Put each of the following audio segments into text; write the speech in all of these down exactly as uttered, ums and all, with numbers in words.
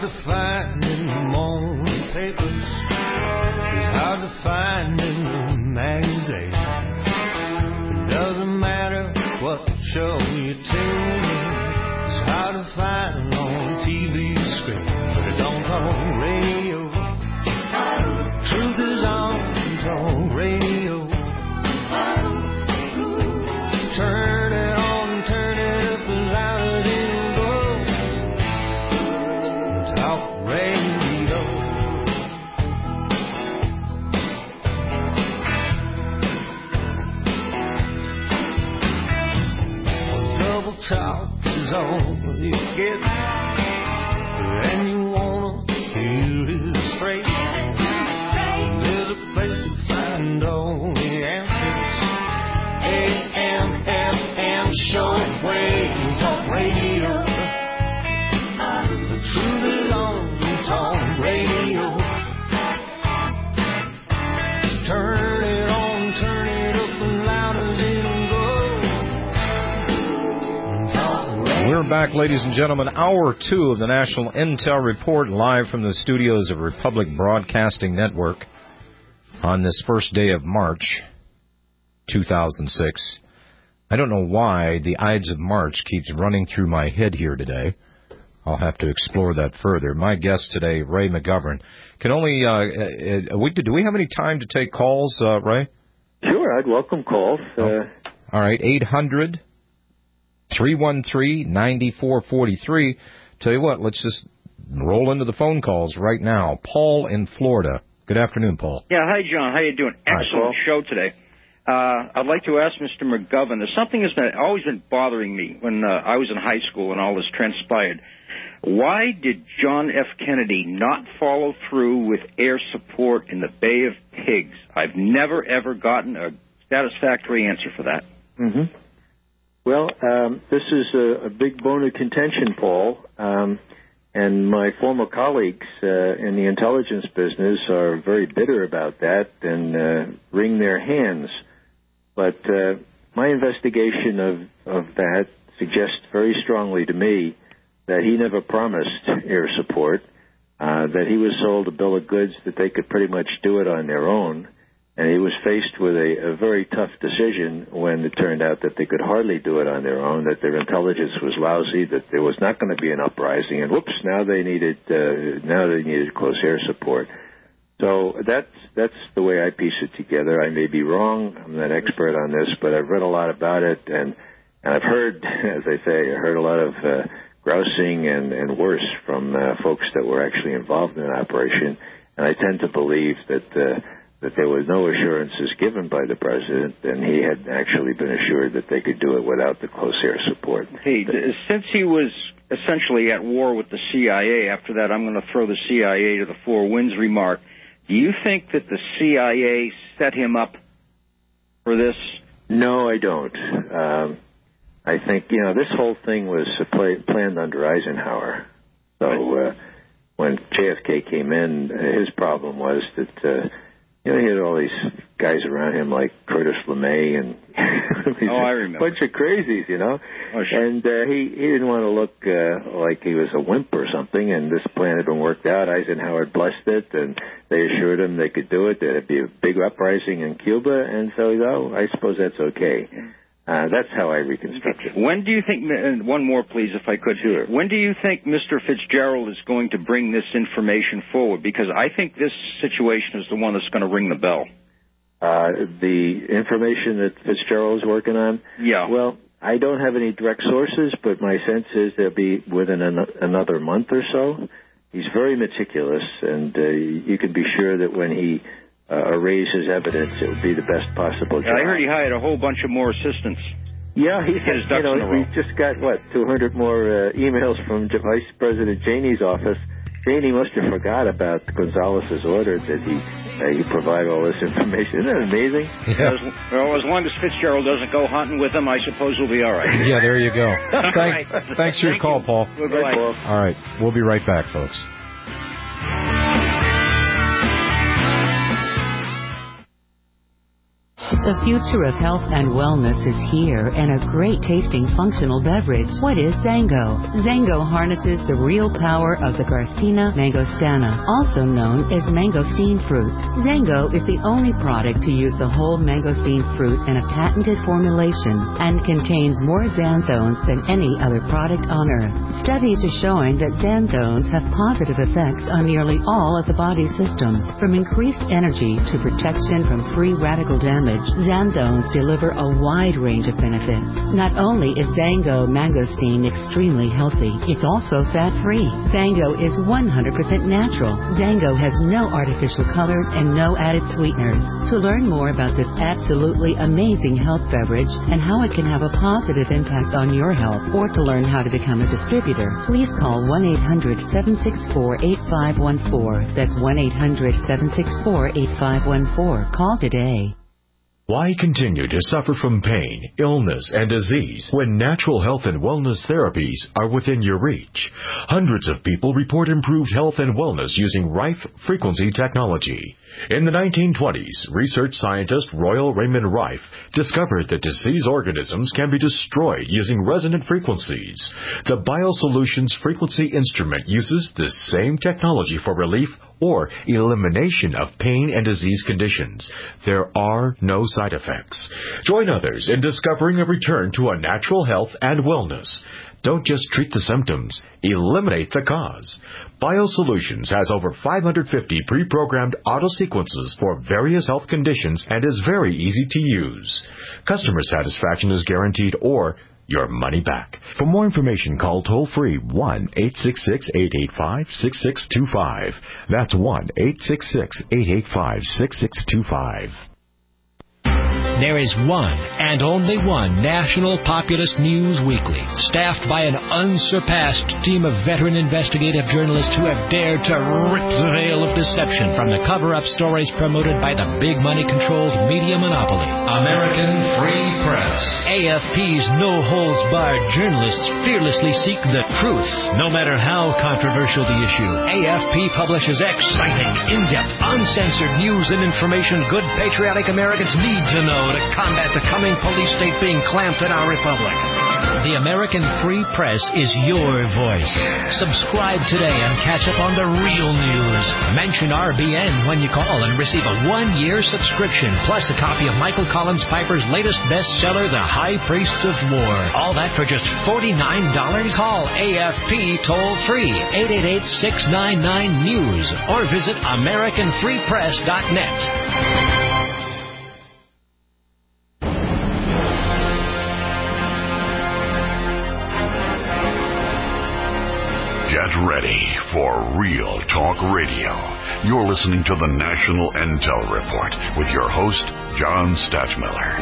to find in the morning papers. It's hard to find in the magazines. It doesn't matter what show you tune in. It's hard to find on T V screen, but it don't on radio. Truth is on on radio. Turn it on, turn it up as loud as it goes. Talk radio. Double talk is all you get, and you wanna hear it straight. There's a place to find all the answers. A M F M shortwave talk radio. The truth is on talk radio. Turn it on, turn it up as loud as it goes. Talk radio. We're back, ladies and gentlemen. Hour two of the National Intel Report, live from the studios of Republic Broadcasting Network on this first day of March, two thousand six. I don't know why the Ides of March keeps running through my head here today. I'll have to explore that further. My guest today, Ray McGovern, can only, uh, uh, we, do we have any time to take calls, uh, Ray? Sure, I'd welcome calls. Uh, oh. All right, eight hundred, three one three, nine four four three. Tell you what, let's just roll into the phone calls right now. Paul in Florida. Good afternoon, Paul. Yeah, hi, John. How you doing? Excellent hi, show today. Uh, I'd like to ask Mister McGovern, there's something that's been, always been bothering me when uh, I was in high school and all this transpired. Why did John F. Kennedy not follow through with air support in the Bay of Pigs? I've never, ever gotten a satisfactory answer for that. Mm-hmm. Well, um, this is a, a big bone of contention, Paul. Um, and my former colleagues uh, in the intelligence business are very bitter about that and uh, wring their hands. But uh, my investigation of, of that suggests very strongly to me that he never promised air support, uh, that he was sold a bill of goods that they could pretty much do it on their own, and he was faced with a, a very tough decision when it turned out that they could hardly do it on their own, that their intelligence was lousy, that there was not going to be an uprising, and whoops, now they needed uh, now they needed close air support. So that's that's the way I piece it together. I may be wrong. I'm not expert on this, but I've read a lot about it, and, and I've heard, as I say, I heard a lot of uh, grousing and, and worse from uh, folks that were actually involved in an operation, and I tend to believe that uh, that there was no assurances given by the president, and he had actually been assured that they could do it without the close air support. Hey, since he was essentially at war with the C I A, after that I'm going to throw the C I A to the four winds remark. Do you think that the C I A set him up for this? No, I don't. Um, I think, you know, this whole thing was uh, play, planned under Eisenhower. So uh, when J F K came in, his problem was that, uh, you know, he had all these guys around him like Curtis LeMay and oh, I remember. a bunch of crazies, you know. Oh, sure. And uh, he, he didn't want to look uh, like he was a wimp or something, and this plan had been worked out. Eisenhower blessed it, and they assured him they could do it. There'd be a big uprising in Cuba, and so, oh, I suppose that's okay. Uh, that's how I reconstruct it. When do you think, and one more please if I could, sure. When do you think Mister Fitzgerald is going to bring this information forward? Because I think this situation is the one that's going to ring the bell. Uh, the information that Fitzgerald is working on? Yeah. Well, I don't have any direct sources, but my sense is they'll be within an, another month or so. He's very meticulous, and uh, you can be sure that when he uh, arrays his evidence, it will be the best possible job. Yeah, I heard he hired a whole bunch of more assistants. Yeah, he's his ducks you know, in a row. We've just got, what, two hundred more uh, emails from Vice President Janey's office. Janey must have forgot about Gonzalez's order that he uh, he provide all this information. Isn't that amazing? Yeah. As, well, as long as Fitzgerald doesn't go hunting with him, I suppose we'll be all right. Yeah, there you go. Thanks, right. thanks for your Thank call, you. Paul. Goodbye, Paul. All right, we'll be right back, folks. The future of health and wellness is here, and a great tasting functional beverage. What is Zango? Zango harnesses the real power of the Garcinia mangostana, also known as mangosteen fruit. Zango is the only product to use the whole mangosteen fruit in a patented formulation and contains more xanthones than any other product on earth. Studies are showing that xanthones have positive effects on nearly all of the body's systems, from increased energy to protection from free radical damage. Xanthones deliver a wide range of benefits. Not only is Zango mangosteen extremely healthy, it's also fat-free. Zango is one hundred percent natural. Zango has no artificial colors and no added sweeteners. To learn more about this absolutely amazing health beverage and how it can have a positive impact on your health, or to learn how to become a distributor, please call one eight hundred, seven six four, eight five one four. That's one eight hundred, seven six four, eight five one four. Call today. Why continue to suffer from pain, illness, and disease when natural health and wellness therapies are within your reach? Hundreds of people report improved health and wellness using Rife frequency technology. In the nineteen twenties, research scientist Royal Raymond Rife discovered that diseased organisms can be destroyed using resonant frequencies. The BioSolutions frequency instrument uses this same technology for relief or elimination of pain and disease conditions. There are no side effects. Join others in discovering a return to a natural health and wellness. Don't just treat the symptoms, eliminate the cause. BioSolutions has over five hundred fifty pre-programmed auto-sequences for various health conditions and is very easy to use. Customer satisfaction is guaranteed or your money back. For more information, call toll-free one eight six six, eight eight five, six six two five. That's one eight six six, eight eight five, six six two five. There is one and only one National Populist News Weekly, staffed by an unsurpassed team of veteran investigative journalists who have dared to rip the veil of deception from the cover-up stories promoted by the big money-controlled media monopoly. American Free Press. A F P's no-holds-barred journalists fearlessly seek the truth, no matter how controversial the issue. A F P publishes exciting, in-depth, uncensored news and information good patriotic Americans need to know to combat the coming police state being clamped in our republic. The American Free Press is your voice. Subscribe today and catch up on the real news. Mention R B N when you call and receive a one-year subscription, plus a copy of Michael Collins Piper's latest bestseller, The High Priests of War. All that for just forty-nine dollars. Call A F P toll-free, eight eight eight, six nine nine, news, or visit American Free Press dot net. Get ready for Real Talk Radio. You're listening to the National Intel Report with your host, John Stachmiller.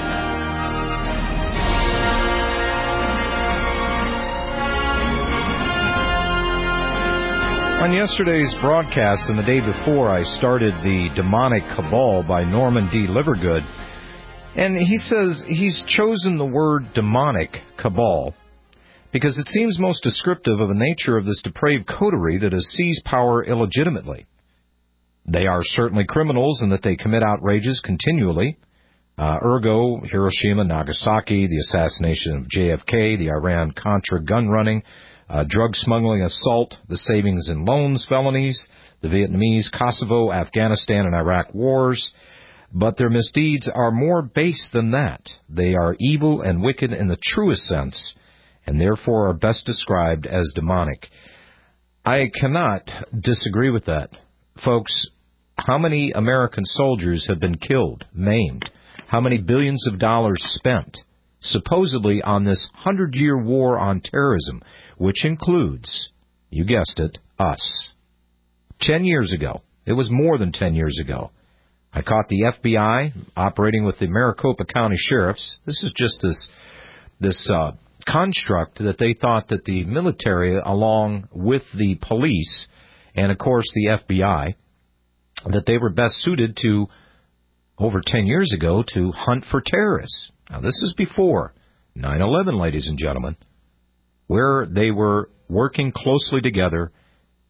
On yesterday's broadcast and the day before, I started The Demonic Cabal by Norman D. Livergood. And he says he's chosen the word demonic cabal because it seems most descriptive of the nature of this depraved coterie that has seized power illegitimately. They are certainly criminals in that they commit outrages continually. Uh, ergo, Hiroshima, Nagasaki, the assassination of J F K, the Iran-Contra gun running, uh, drug smuggling, assault, the savings and loans felonies, the Vietnamese, Kosovo, Afghanistan, and Iraq wars. But their misdeeds are more base than that. They are evil and wicked in the truest sense, and therefore are best described as demonic. I cannot disagree with that. Folks, how many American soldiers have been killed, maimed? How many billions of dollars spent, supposedly on this hundred-year war on terrorism, which includes, you guessed it, us. Ten years ago, it was more than ten years ago, I caught the F B I operating with the Maricopa County Sheriffs. This is just this, this, uh, construct that they thought that the military, along with the police and, of course, the F B I, that they were best suited to, over ten years ago, to hunt for terrorists. Now, this is before nine eleven, ladies and gentlemen, where they were working closely together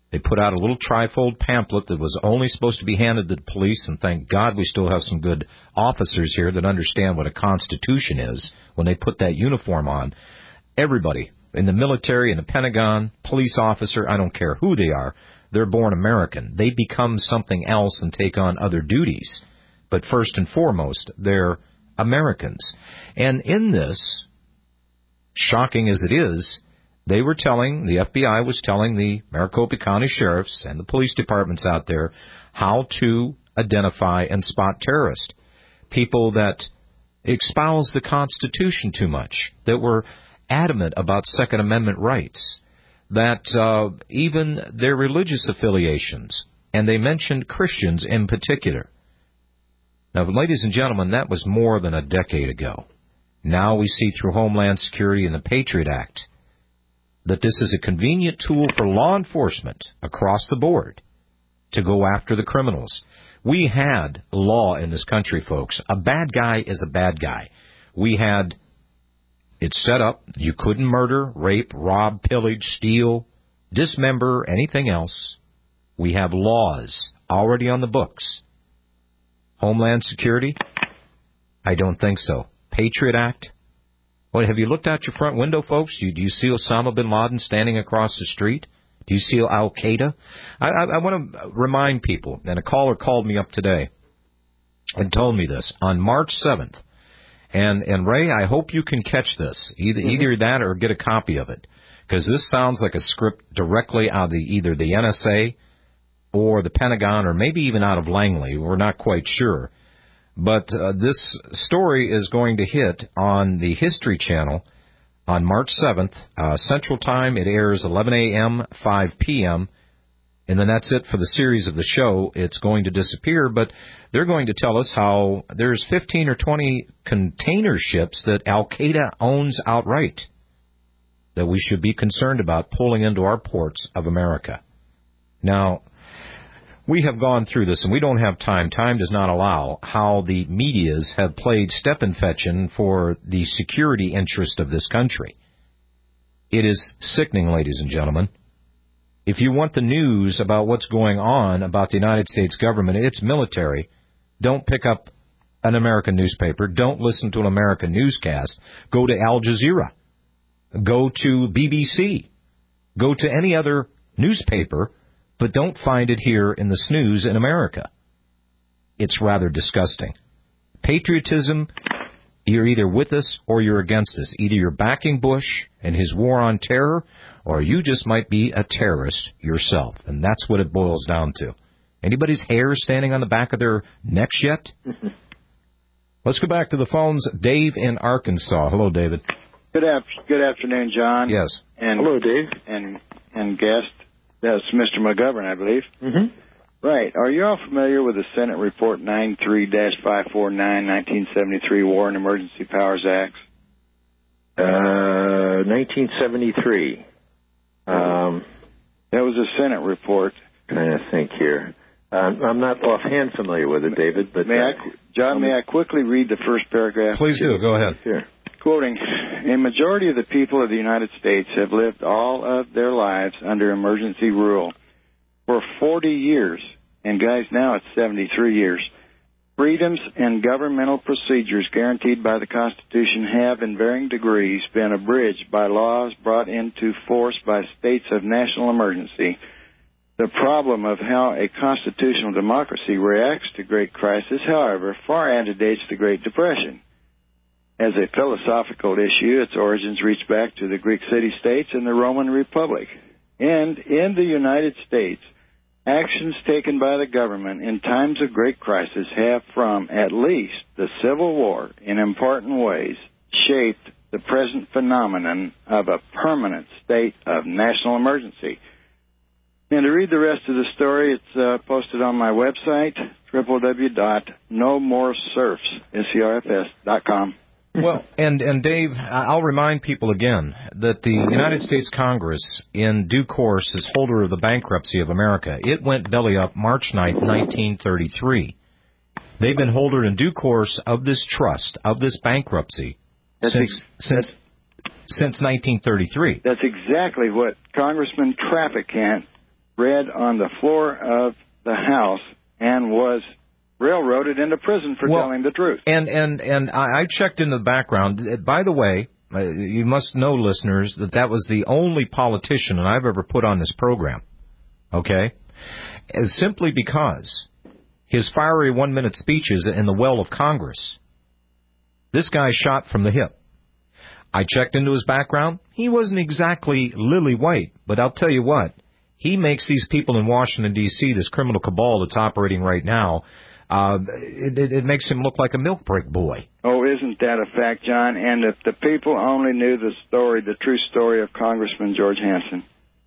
They put out a little trifold pamphlet that was only supposed to be handed to the police, and thank God we still have some good officers here that understand what a constitution is when they put that uniform on. Everybody in the military, in the Pentagon, police officer, I don't care who they are, they're born American. They become something else and take on other duties. But first and foremost, they're Americans. And in this, shocking as it is, they were telling, the F B I was telling the Maricopa County sheriffs and the police departments out there how to identify and spot terrorists. People that espouse the Constitution too much, that were adamant about Second Amendment rights, that uh, even their religious affiliations, and they mentioned Christians in particular. Now, ladies and gentlemen, that was more than a decade ago. Now we see through Homeland Security and the Patriot Act that this is a convenient tool for law enforcement across the board to go after the criminals. We had law in this country, folks. A bad guy is a bad guy. We had it set up. You couldn't murder, rape, rob, pillage, steal, dismember, anything else. We have laws already on the books. Homeland Security? I don't think so. Patriot Act? Well, have you looked out your front window, folks? Do you, do you see Osama bin Laden standing across the street? Do you see Al-Qaeda? I, I, I want to remind people, and a caller called me up today and told me this, on March seventh. And, and Ray, I hope you can catch this, either, mm-hmm. either that or get a copy of it, because this sounds like a script directly out of the, either the N S A or the Pentagon or maybe even out of Langley. We're not quite sure. But uh, this story is going to hit on the History Channel on March seventh, uh, Central Time. It airs eleven a.m., five p.m., and then that's it for the series of the show. It's going to disappear, but they're going to tell us how there's fifteen or twenty container ships that Al-Qaeda owns outright that we should be concerned about pulling into our ports of America. Now, we have gone through this, and we don't have time. Time does not allow how the medias have played step-and-fetchin for the security interest of this country. It is sickening, ladies and gentlemen. If you want the news about what's going on about the United States government, its military, don't pick up an American newspaper. Don't listen to an American newscast. Go to Al Jazeera. Go to B B C. Go to any other newspaper, but don't find it here in the snooze in America. It's rather disgusting. Patriotism, you're either with us or you're against us. Either you're backing Bush and his war on terror, or you just might be a terrorist yourself. And that's what it boils down to. Anybody's hair standing on the back of their necks yet? Let's go back to the phones. Dave in Arkansas. Hello, David. Good, af- good afternoon, John. Yes. And, Hello, Dave. And, and guest. That's Mister McGovern, I believe. Mm-hmm. Right. Are you all familiar with the Senate Report ninety-three dash five forty-nine, nineteen seventy-three War and Emergency Powers Acts? Uh, nineteen seventy-three. Um, that was a Senate report. Trying to think here. Um, I'm not offhand familiar with it, David. But may uh, I, John, may I quickly read the first paragraph? Please do. Go ahead. Sure. Quoting, a majority of the people of the United States have lived all of their lives under emergency rule for forty years, and guys, now it's seventy-three years. Freedoms and governmental procedures guaranteed by the Constitution have, in varying degrees, been abridged by laws brought into force by states of national emergency. The problem of how a constitutional democracy reacts to great crisis, however, far antedates the Great Depression. As a philosophical issue, its origins reach back to the Greek city-states and the Roman Republic. And in the United States, actions taken by the government in times of great crisis have, from at least the Civil War, in important ways, shaped the present phenomenon of a permanent state of national emergency. And to read the rest of the story, it's uh, posted on my website, w w w dot no more serfs dot com. Well, and, and Dave, I'll remind people again that the United States Congress, in due course, is holder of the bankruptcy of America. It went belly up March ninth, nineteen thirty-three. They've been holder in due course of this trust, of this bankruptcy, that's since ex- since since nineteen thirty-three. That's exactly what Congressman Traficant read on the floor of the House and was railroaded into prison for well, telling the truth. And and and I, I checked in the background. By the way, uh, you must know, listeners, that that was the only politician that I've ever put on this program. Okay, As simply because his fiery one-minute speeches in the well of Congress. This guy shot from the hip. I checked into his background. He wasn't exactly lily white, but I'll tell you what. He makes these people in Washington, D C, this criminal cabal that's operating right now, uh, it, it, it makes him look like a milk break boy. Oh, isn't that a fact, John? And if the people only knew the story, the true story of Congressman George Hansen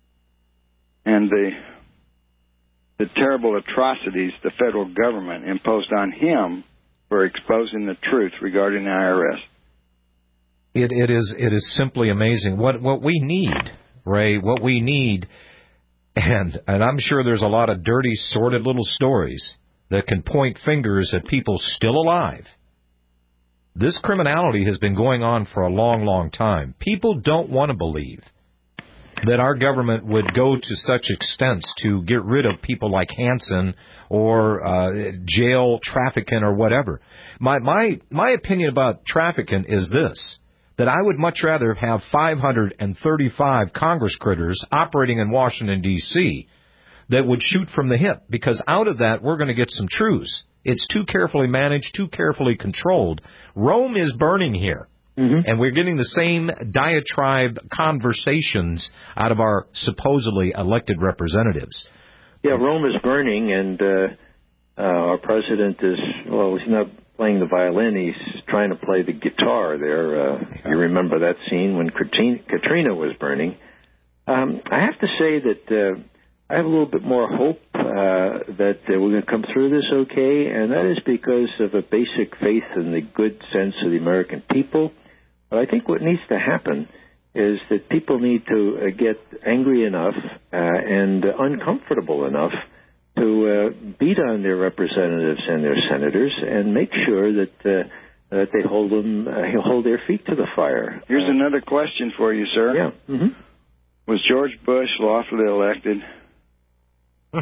and the the terrible atrocities the federal government imposed on him for exposing the truth regarding the I R S. It, it is it is simply amazing. What what we need, Ray, what we need, and and I'm sure there's a lot of dirty, sordid little stories that can point fingers at people still alive. This criminality has been going on for a long, long time. People don't want to believe that our government would go to such extents to get rid of people like Hansen or uh, jail trafficking or whatever. My my my opinion about trafficking is this, that I would much rather have five hundred thirty-five Congress critters operating in Washington, D C that would shoot from the hip, because out of that we're going to get some truths. It's too carefully managed, too carefully controlled. Rome is burning here. Mm-hmm. And we're getting the same diatribe conversations out of our supposedly elected representatives. Yeah, Rome is burning, and uh, uh, our president is, well, he's not playing the violin. He's trying to play the guitar there. Uh, you remember that scene when Katrina was burning. Um, I have to say that uh, I have a little bit more hope uh, that uh, we're going to come through this okay, and that is because of a basic faith in the good sense of the American people. But I think what needs to happen is that people need to uh, get angry enough uh, and uh, uncomfortable enough to uh, beat on their representatives and their senators and make sure that uh, that they hold them uh, hold their feet to the fire. Here's uh, another question for you, sir. Yeah. Mm-hmm. Was George Bush lawfully elected? well,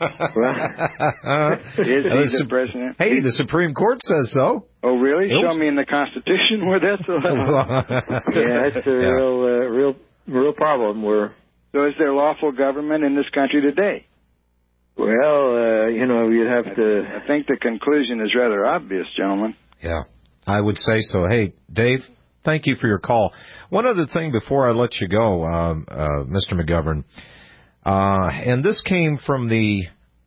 is he the president? Hey, the Supreme Court says so. Oh, really? Oops. Show me in the Constitution where that's allowed. Yeah, that's a yeah. real, uh, real, real problem. We're so, is there lawful government in this country today? Well, uh, you know, you'd have to. I think the conclusion is rather obvious, gentlemen. Yeah, I would say so. Hey, Dave, thank you for your call. One other thing before I let you go, um, uh, Mister McGovern. Uh, and this came from the,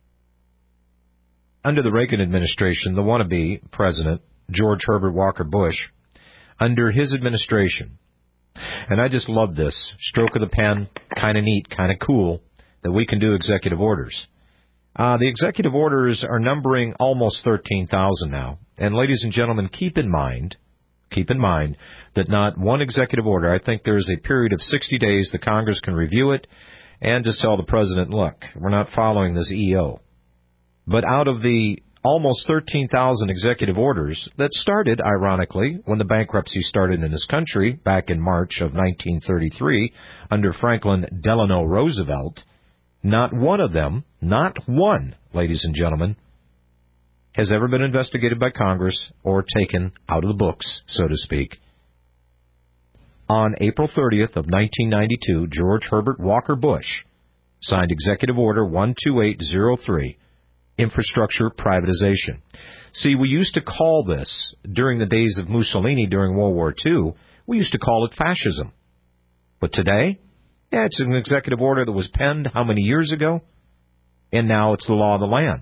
under the Reagan administration, the wannabe president, George Herbert Walker Bush, under his administration. And I just love this. Stroke of the pen, kind of neat, kind of cool, that we can do executive orders. Uh, the executive orders are numbering almost thirteen thousand now. And ladies and gentlemen, keep in mind, keep in mind that not one executive order, I think there is a period of sixty days the Congress can review it, and just tell the president, look, we're not following this E O. But out of the almost thirteen thousand executive orders that started, ironically, when the bankruptcy started in this country back in March of nineteen thirty-three under Franklin Delano Roosevelt, not one of them, not one, ladies and gentlemen, has ever been investigated by Congress or taken out of the books, so to speak. On April thirtieth of nineteen ninety-two, George Herbert Walker Bush signed Executive Order one two eight zero three, Infrastructure Privatization. See, we used to call this, during the days of Mussolini during World War Two, we used to call it fascism. But today, yeah, it's an executive order that was penned how many years ago? And now it's the law of the land.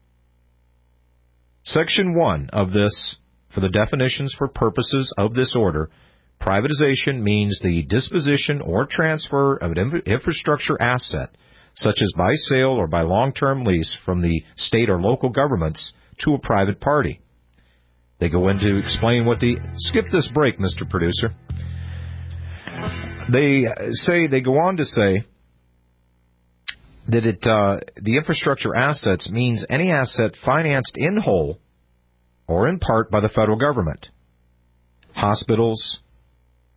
Section one of this, for the definitions for purposes of this order, privatization means the disposition or transfer of an infrastructure asset, such as by sale or by long-term lease from the state or local governments to a private party. They go in to explain what the... Skip this break, Mister Producer. They say, they go on to say that it uh, the infrastructure assets means any asset financed in whole or in part by the federal government. Hospitals,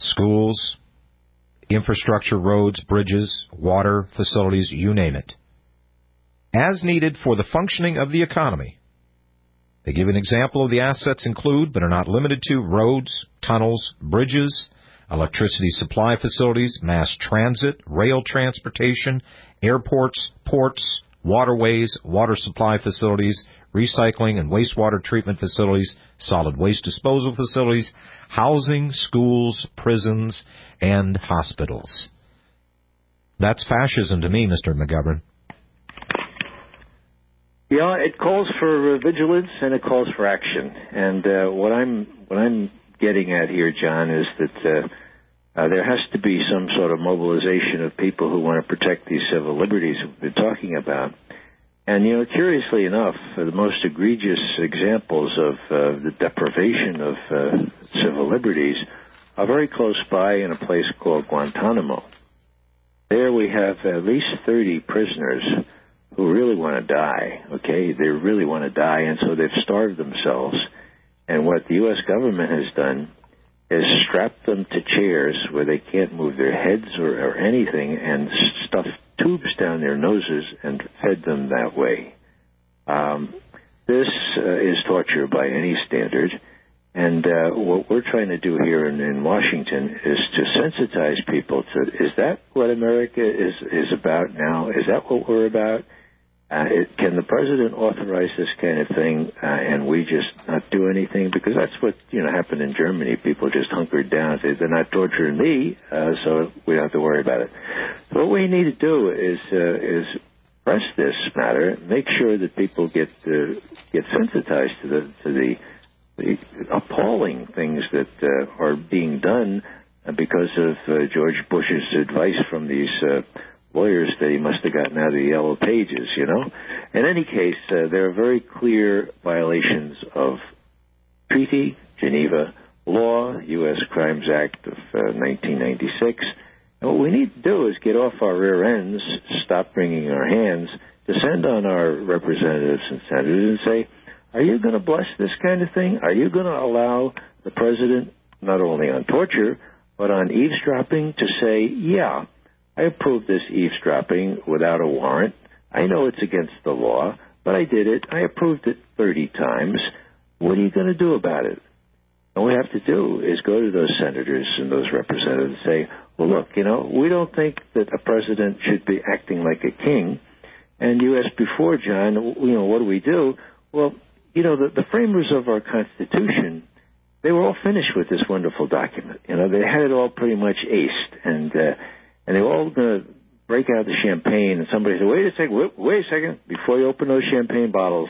schools, infrastructure, roads, bridges, water, facilities, you name it. as needed for the functioning of the economy. They give an example of the assets include, but are not limited to, roads, tunnels, bridges, electricity supply facilities, mass transit, rail transportation, airports, ports, waterways, water supply facilities, recycling and wastewater treatment facilities, solid waste disposal facilities, housing, schools, prisons, and hospitals. That's fascism to me, Mister McGovern. Yeah, it calls for uh, vigilance and it calls for action. And uh, what I'm what I'm getting at here, John, is that uh, uh, there has to be some sort of mobilization of people who want to protect these civil liberties we've been talking about. And, you know, curiously enough, uh, the most egregious examples of uh, the deprivation of uh, civil liberties are very close by in a place called Guantanamo. There we have at least thirty prisoners who really want to die, okay? They really want to die, and so they've starved themselves. And what the U S government has done is strapped them to chairs where they can't move their heads or, or anything and stuffed tubes down their noses and fed them that way. Um, this uh, is torture by any standard. And uh, what we're trying to do here in, in Washington is to sensitize people to, is that what America is, is about now? Is that what we're about? Uh, it, can the president authorize this kind of thing uh, and we just not do anything? Because that's what, you know, happened in Germany. People just hunkered down. They, they're not torturing me, uh, so we don't have to worry about it. So what we need to do is uh, is press this matter, make sure that people get uh, get sensitized to the to the, the appalling things that uh, are being done because of uh, George Bush's advice from these uh, lawyers that he must have gotten out of the Yellow Pages, you know. In any case, uh, there are very clear violations of treaty, Geneva law, U S Crimes Act of uh, nineteen ninety-six. And what we need to do is get off our rear ends, stop wringing our hands, descend on our representatives and senators and say, are you going to bless this kind of thing? Are you going to allow the president, not only on torture, but on eavesdropping, to say, yeah, I approve this eavesdropping without a warrant. I know it's against the law, but I did it. I approved it thirty times. What are you going to do about it? All we have to do is go to those senators and those representatives and say, well, look, you know, we don't think that a president should be acting like a king. And you asked before, John, you know, what do we do? Well, you know, the, the framers of our Constitution, they were all finished with this wonderful document. You know, they had it all pretty much aced, and uh, and they were all going to break out the champagne, and somebody said, wait a second, wait, wait a second, before you open those champagne bottles,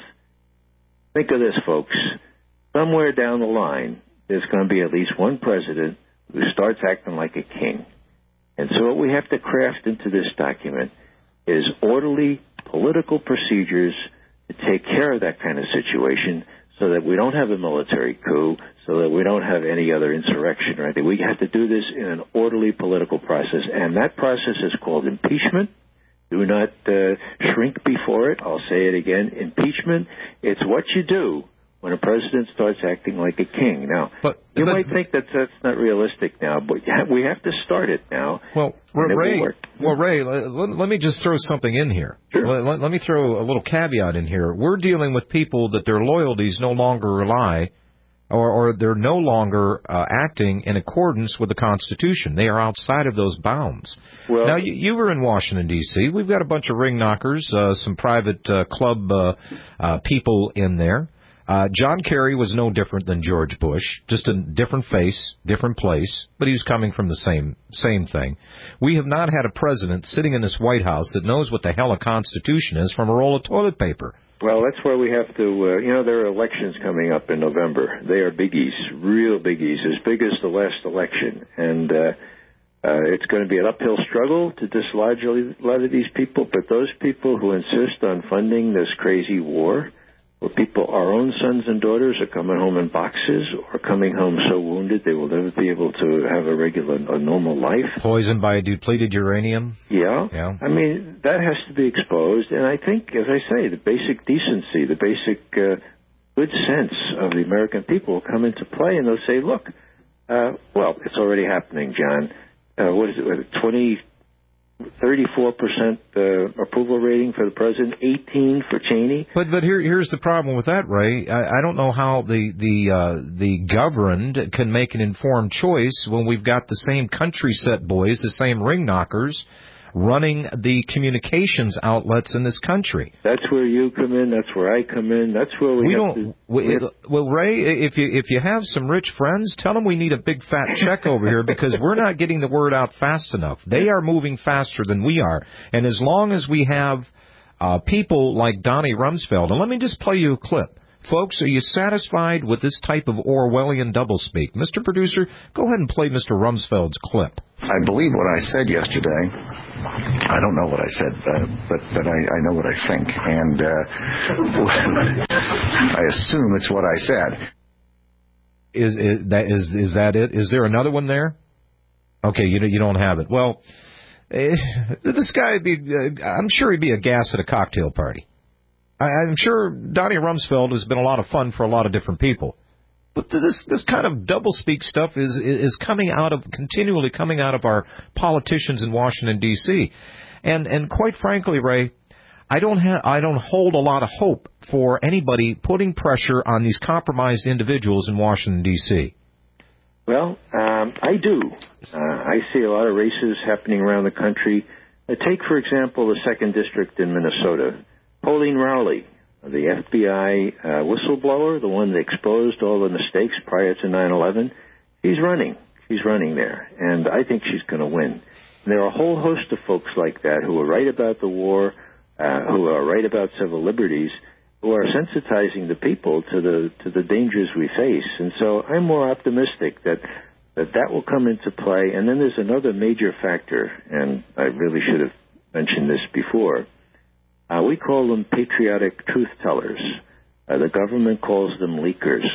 think of this, folks. Somewhere down the line, there's going to be at least one president who starts acting like a king. And so what we have to craft into this document is orderly political procedures to take care of that kind of situation so that we don't have a military coup, so that we don't have any other insurrection or anything. We have to do this in an orderly political process, and that process is called impeachment. Do not uh, shrink before it. I'll say it again. Impeachment, it's what you do when a president starts acting like a king. Now, but, you but, might think that that's not realistic now, but we have to start it now. Well, Ray, well, Ray, let, let me just throw something in here. Sure. Let, let me throw a little caveat in here. We're dealing with people that their loyalties no longer rely, or, or they're no longer uh, acting in accordance with the Constitution. They are outside of those bounds. Well, now, you, you were in Washington, D C We've got a bunch of ring knockers, uh, some private uh, club uh, uh, people in there. Uh, John Kerry was no different than George Bush, just a different face, different place, but he's coming from the same same thing. We have not had a president sitting in this White House that knows what the hell a Constitution is from a roll of toilet paper. Well, that's where we have to, uh, you know, there are elections coming up in November. They are biggies, real biggies, as big as the last election. And uh, uh, it's going to be an uphill struggle to dislodge a lot of these people, but those people who insist on funding this crazy war, where people, our own sons and daughters, are coming home in boxes or coming home so wounded they will never be able to have a regular, a normal life. Poisoned by depleted uranium? Yeah. Yeah. I mean, that has to be exposed. And I think, as I say, the basic decency, the basic uh, good sense of the American people will come into play, and they'll say, look, uh, well, it's already happening, John. Uh, what is it, twenty thirty-four percent uh, approval rating for the president, eighteen for Cheney. But but here here's the problem with that, Ray. I, I don't know how the the uh, the governed can make an informed choice when we've got the same country set boys, the same ring knockers, running the communications outlets in this country. That's where you come in. That's where I come in. That's where we, we have don't. to... We, well, Ray, if you if you have some rich friends, tell them we need a big fat check over here because we're not getting the word out fast enough. They are moving faster than we are, and as long as we have uh, people like Donnie Rumsfeld, and let me just play you a clip. Folks, are you satisfied with this type of Orwellian doublespeak? Mister Producer, go ahead and play Mister Rumsfeld's clip. I believe what I said yesterday. I don't know what I said, uh, but but I, I know what I think, and uh, I assume it's what I said. Is, is that is is that it? Is there another one there? Okay, you you don't have it. Well, eh, this guy would be. Uh, I'm sure he'd be a gas at a cocktail party. I'm sure Donnie Rumsfeld has been a lot of fun for a lot of different people. But this this kind of doublespeak stuff is is coming out of continually coming out of our politicians in Washington D C, and and quite frankly, Ray, I don't have I don't hold a lot of hope for anybody putting pressure on these compromised individuals in Washington D C. Well, um, I do. Uh, I see a lot of races happening around the country. Uh, take, for example, the second district in Minnesota. Pauline Rowley, the F B I uh, whistleblower, the one that exposed all the mistakes prior to nine eleven, she's running. She's running there, and I think she's going to win. And there are a whole host of folks like that who are right about the war, uh, who are right about civil liberties, who are sensitizing the people to the to the dangers we face. And so I'm more optimistic that that, that will come into play. And then there's another major factor, and I really should have mentioned this before. Uh, we call them patriotic truth tellers. Uh, the government calls them leakers.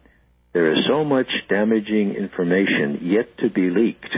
There is so much damaging information yet to be leaked,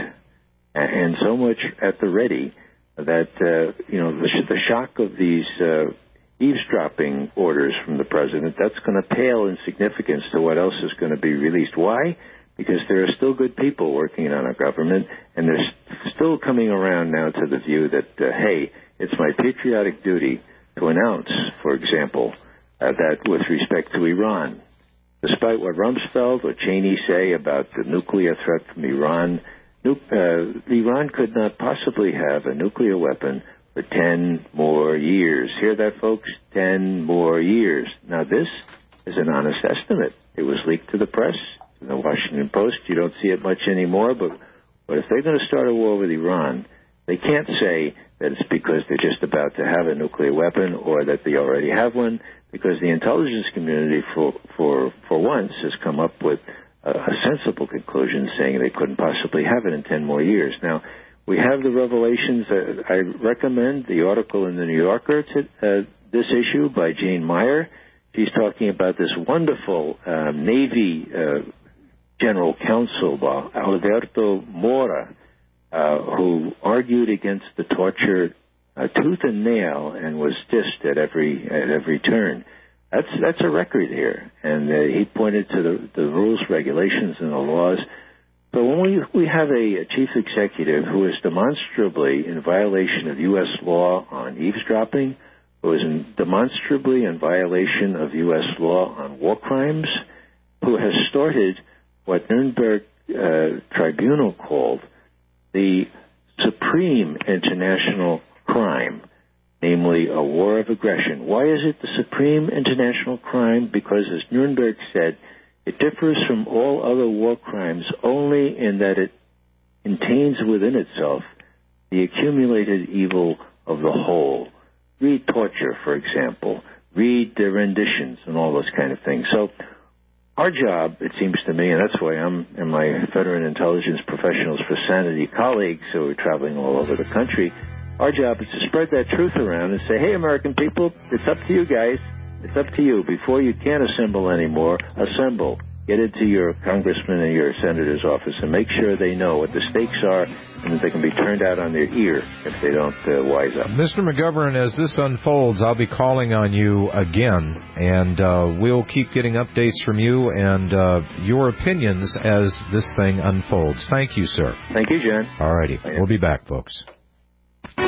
and so much at the ready that uh, you know the, the shock of these uh, eavesdropping orders from the president, that's going to pale in significance to what else is going to be released. Why? Because there are still good people working on our government, and they're still coming around now to the view that uh, hey, it's my patriotic duty to announce, for example, uh, that with respect to Iran, despite what Rumsfeld or Cheney say about the nuclear threat from Iran, nu- uh, Iran could not possibly have a nuclear weapon for ten more years. Hear that, folks? Ten more years. Now, this is an honest estimate. It was leaked to the press in the Washington Post. You don't see it much anymore, but, but if they're going to start a war with Iran, they can't say that it's because they're just about to have a nuclear weapon or that they already have one, because the intelligence community, for for, for once, has come up with a, a sensible conclusion saying they couldn't possibly have it in ten more years. Now, we have the revelations. Uh, I recommend the article in the New Yorker, to, uh, this issue by Jane Meyer. She's talking about this wonderful uh, Navy uh, General Counsel, uh, Alberto Mora, Uh, who argued against the torture uh, tooth and nail and was dissed at every at every turn. That's that's a record here, and uh, he pointed to the, the rules, regulations, and the laws. But when we we have a, a chief executive who is demonstrably in violation of U S law on eavesdropping, who is in demonstrably in violation of U S law on war crimes, who has started what Nuremberg uh, Tribunal called the supreme international crime, namely a war of aggression. Why is it the supreme international crime? Because, as Nuremberg said, it differs from all other war crimes only in that it contains within itself the accumulated evil of the whole. Read torture, for example. Read the renditions and all those kind of things. So our job, it seems to me, and that's why I'm and my veteran intelligence professionals for sanity colleagues who are traveling all over the country, our job is to spread that truth around and say, hey, American people, it's up to you guys. It's up to you. Before you can't assemble anymore, assemble. Get into your congressman and your senator's office and make sure they know what the stakes are and that they can be turned out on their ear if they don't uh, wise up. Mister McGovern, as this unfolds, I'll be calling on you again, and uh, we'll keep getting updates from you and uh, your opinions as this thing unfolds. Thank you, sir. Thank you, John. All righty. We'll be back, folks.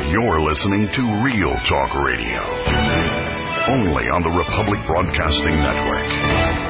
You're listening to Real Talk Radio, only on the Republic Broadcasting Network.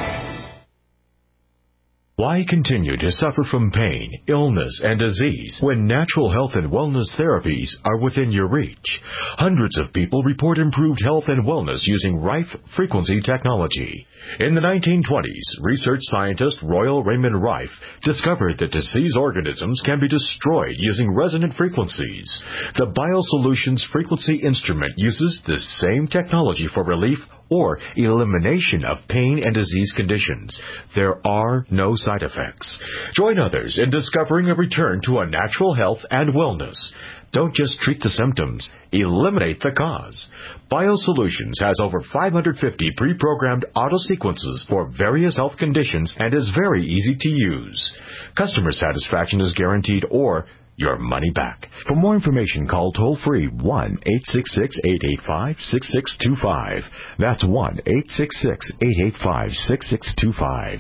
Why continue to suffer from pain, illness, and disease when natural health and wellness therapies are within your reach? Hundreds of people report improved health and wellness using Rife frequency technology. In the nineteen twenties, research scientist Royal Raymond Rife discovered that diseased organisms can be destroyed using resonant frequencies. The BioSolutions frequency instrument uses the same technology for relief or elimination of pain and disease conditions. There are no side effects. Join others in discovering a return to a natural health and wellness. Don't just treat the symptoms. Eliminate the cause. BioSolutions has over five hundred fifty pre-programmed auto-sequences for various health conditions and is very easy to use. Customer satisfaction is guaranteed or your money back. For more information, call toll-free one eight six six, eight eight five, six six two five. That's one eight six six, eight eight five, six six two five.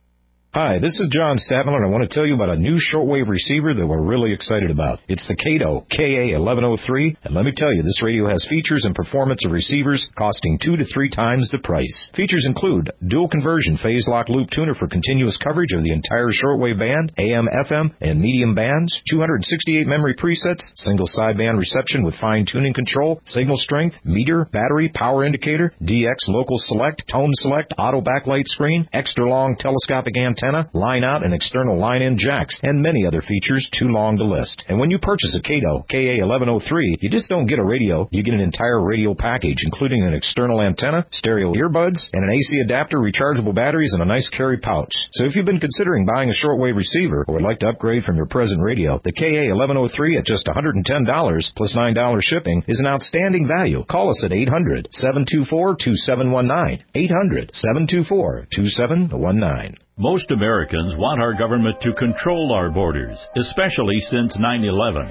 Hi, this is John Statmiller, and I want to tell you about a new shortwave receiver that we're really excited about. It's the Kato K A eleven oh three, and let me tell you, this radio has features and performance of receivers costing two to three times the price. Features include dual conversion phase lock loop tuner for continuous coverage of the entire shortwave band, A M, F M, and medium bands, two hundred sixty-eight memory presets, single sideband reception with fine tuning control, signal strength, meter, battery, power indicator, D X local select, tone select, auto backlight screen, extra long telescopic antenna, line out and external line-in jacks, and many other features too long to list. And when you purchase a Kato K A eleven oh three, you just don't get a radio, you get an entire radio package, including an external antenna, stereo earbuds, and an A C adapter, rechargeable batteries, and a nice carry pouch. So if you've been considering buying a shortwave receiver or would like to upgrade from your present radio, the K A eleven oh three at just one hundred ten dollars plus nine dollars shipping is an outstanding value. Call us at eight hundred, seven two four, two seven one nine, eight hundred, seven two four, two seven one nine. Most Americans want our government to control our borders, especially since nine eleven.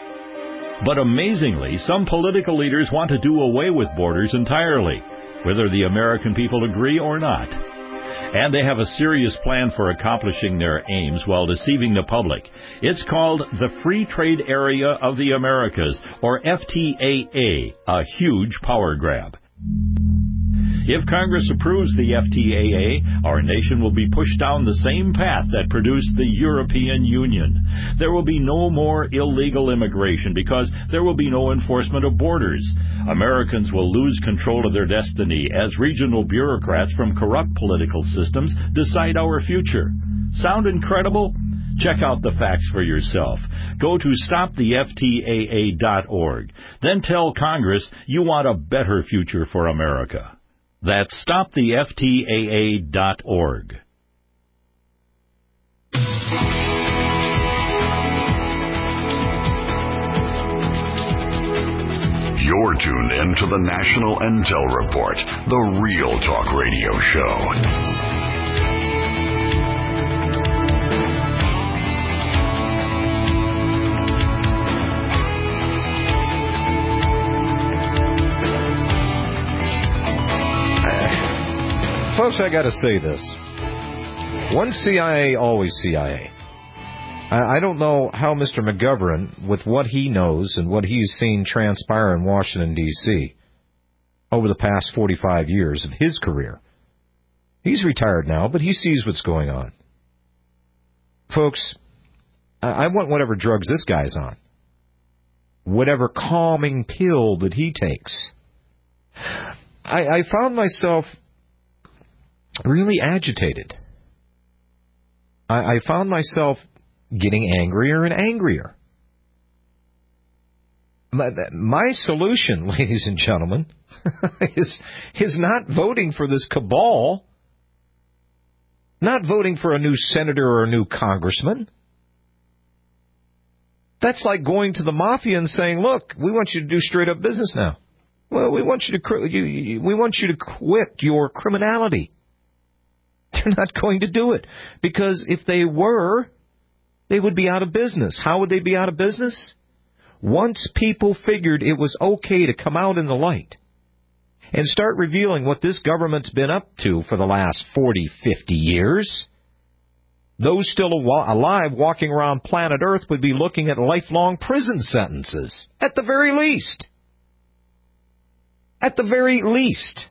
But amazingly, some political leaders want to do away with borders entirely, whether the American people agree or not. And they have a serious plan for accomplishing their aims while deceiving the public. It's called the Free Trade Area of the Americas, or F T A A, a huge power grab. If Congress approves the F T A A, our nation will be pushed down the same path that produced the European Union. There will be no more illegal immigration because there will be no enforcement of borders. Americans will lose control of their destiny as regional bureaucrats from corrupt political systems decide our future. Sound incredible? Check out the facts for yourself. Go to stop the F T A A dot org. Then tell Congress you want a better future for America. That's stop the F T A A dot org. You're tuned in to the National Intel Report, the Real Talk Radio Show. Folks, I got to say this. Once C I A, always C I A. I, I don't know how Mister McGovern, with what he knows and what he's seen transpire in Washington, D C over the past forty-five years of his career. He's retired now, but he sees what's going on. Folks, I, I want whatever drugs this guy's on. Whatever calming pill that he takes. I, I found myself really agitated. I, I found myself getting angrier and angrier. My, my solution, ladies and gentlemen, is, is not voting for this cabal, not voting for a new senator or a new congressman. That's like going to the mafia and saying, look, we want you to do straight up business now. Well, we want you to you, we want you to quit your criminality. They're not going to do it, because if they were, they would be out of business. How would they be out of business? Once people figured it was okay to come out in the light and start revealing what this government's been up to for the last forty, fifty years, those still alive walking around planet Earth would be looking at lifelong prison sentences, at the very least. At the very least.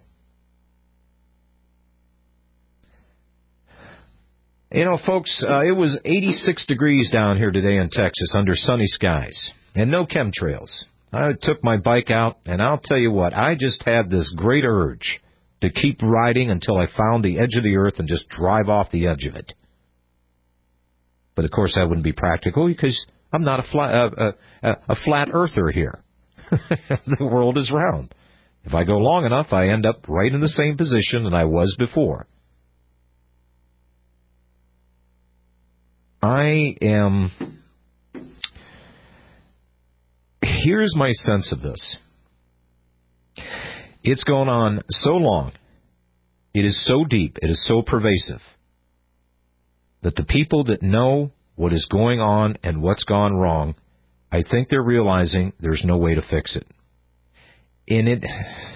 You know, folks, uh, it was eighty-six degrees down here today in Texas under sunny skies and no chemtrails. I took my bike out, and I'll tell you what, I just had this great urge to keep riding until I found the edge of the earth and just drive off the edge of it. But, of course, that wouldn't be practical because I'm not a flat, uh, uh, a flat earther here. The world is round. If I go long enough, I end up right in the same position that I was before. I am... Here's my sense of this. It's gone on so long, it is so deep, it is so pervasive, that the people that know what is going on and what's gone wrong, I think they're realizing there's no way to fix it. In it,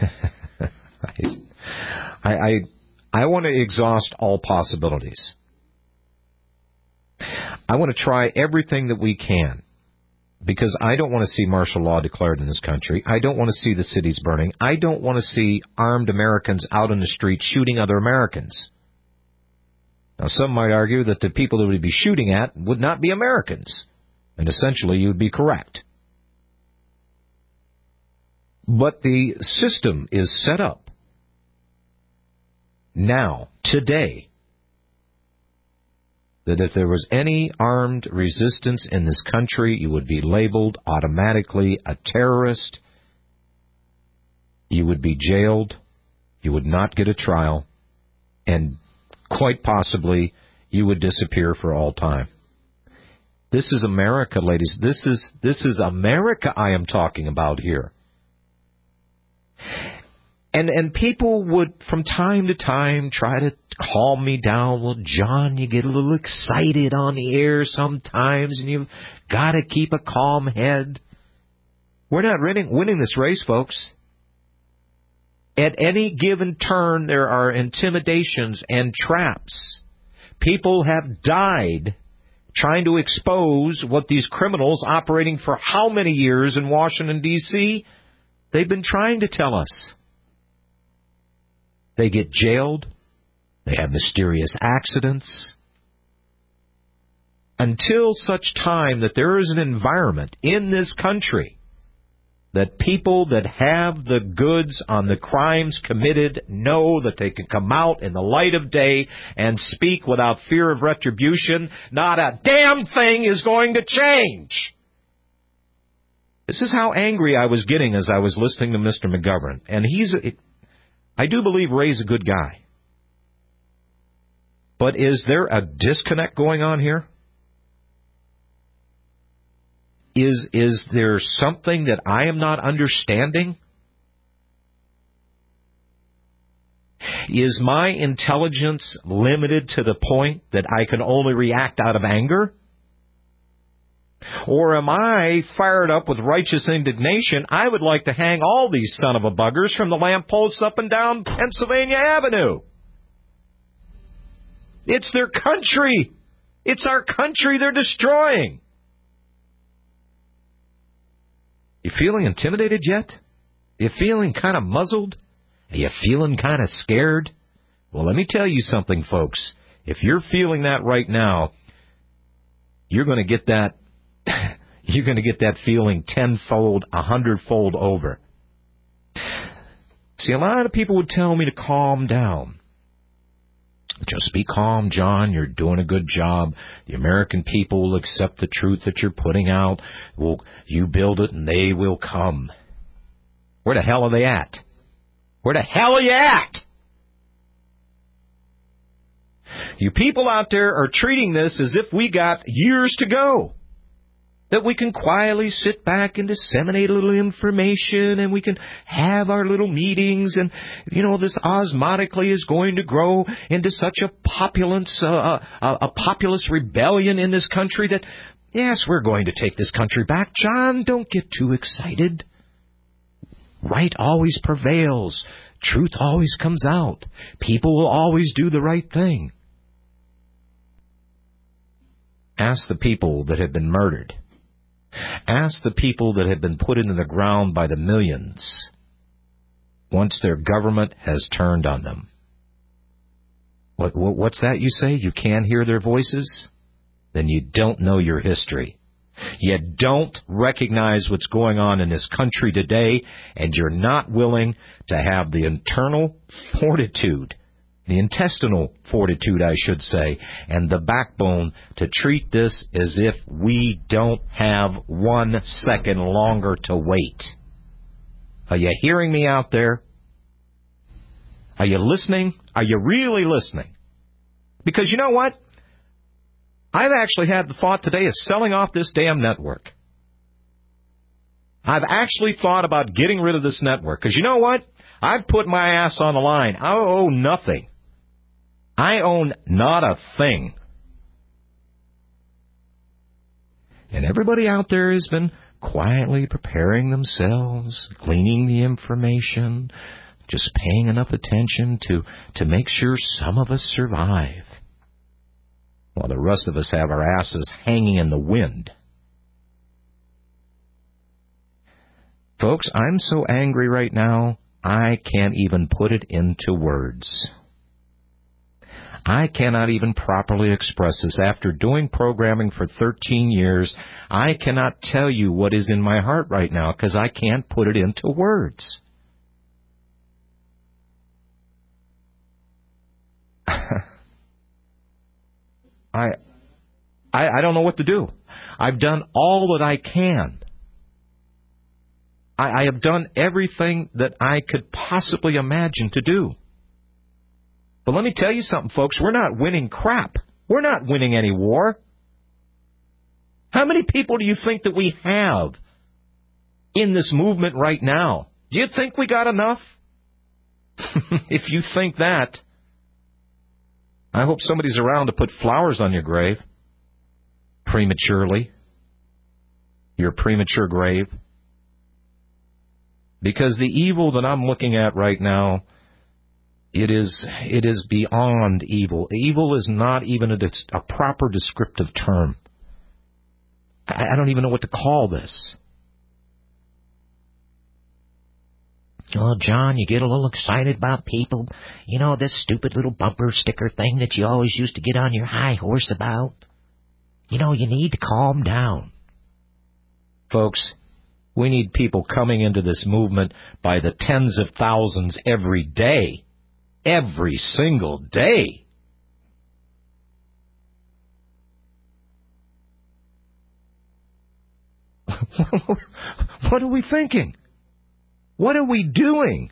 I, I, I want to exhaust all possibilities. I want to try everything that we can, because I don't want to see martial law declared in this country. I don't want to see the cities burning. I don't want to see armed Americans out in the street shooting other Americans. Now, some might argue that the people that we'd be shooting at would not be Americans, and essentially you would be correct. But the system is set up now, today, that if there was any armed resistance in this country, you would be labeled automatically a terrorist. You would be jailed. You would not get a trial. And quite possibly, you would disappear for all time. This is America, ladies. This is, this is America I am talking about here. And and people would, from time to time, try to calm me down. Well, John, you get a little excited on the air sometimes, and you've got to keep a calm head. We're not winning, winning this race, folks. At any given turn, there are intimidations and traps. People have died trying to expose what these criminals operating for how many years in Washington, D C, they've been trying to tell us. They get jailed. They have mysterious accidents. Until such time that there is an environment in this country that people that have the goods on the crimes committed know that they can come out in the light of day and speak without fear of retribution, not a damn thing is going to change. This is how angry I was getting as I was listening to Mister McGovern. And he's... I do believe Ray's a good guy. But is there a disconnect going on here? Is, is there something that I am not understanding? Is my intelligence limited to the point that I can only react out of anger? Or am I fired up with righteous indignation? I would like to hang all these son of a buggers from the lampposts up and down Pennsylvania Avenue. It's their country. It's our country they're destroying. You feeling intimidated yet? You feeling kind of muzzled? Are you feeling kind of scared? Well, let me tell you something, folks. If you're feeling that right now, you're going to get that You're going to get that feeling tenfold, a hundredfold over. See, a lot of people would tell me to calm down. Just be calm, John. You're doing a good job. The American people will accept the truth that you're putting out. Well, you build it and they will come. Where the hell are they at? Where the hell are you at? You people out there are treating this as if we got years to go. That we can quietly sit back and disseminate a little information, and we can have our little meetings, and, you know, this osmotically is going to grow into such a populace, uh, a, a populist rebellion in this country that, yes, we're going to take this country back. John, don't get too excited. Right always prevails. Truth always comes out. People will always do the right thing. Ask the people that have been murdered. Ask the people that have been put into the ground by the millions once their government has turned on them. What, what, what's that you say? You can't hear their voices? Then you don't know your history. You don't recognize what's going on in this country today, and you're not willing to have the internal fortitude, the intestinal fortitude, I should say, and the backbone to treat this as if we don't have one second longer to wait. Are you hearing me out there? Are you listening? Are you really listening? Because you know what? I've actually had the thought today of selling off this damn network. I've actually thought about getting rid of this network. Because you know what? I've put my ass on the line. I owe nothing. I own not a thing. And everybody out there has been quietly preparing themselves, gleaning the information, just paying enough attention to, to make sure some of us survive, while the rest of us have our asses hanging in the wind. Folks, I'm so angry right now, I can't even put it into words. I cannot even properly express this. After doing programming for thirteen years, I cannot tell you what is in my heart right now because I can't put it into words. I, I I don't know what to do. I've done all that I can. I, I have done everything that I could possibly imagine to do. But let me tell you something, folks. We're not winning crap. We're not winning any war. How many people do you think that we have in this movement right now? Do you think we got enough? If you think that, I hope somebody's around to put flowers on your grave prematurely, your premature grave. Because the evil that I'm looking at right now, it is it is beyond evil. Evil is not even a, a proper descriptive term. I, I don't even know what to call this. Oh, John, you get a little excited about people. You know, this stupid little bumper sticker thing that you always used to get on your high horse about. You know, you need to calm down. Folks, we need people coming into this movement by the tens of thousands every day. Every single day. What are we thinking? What are we doing?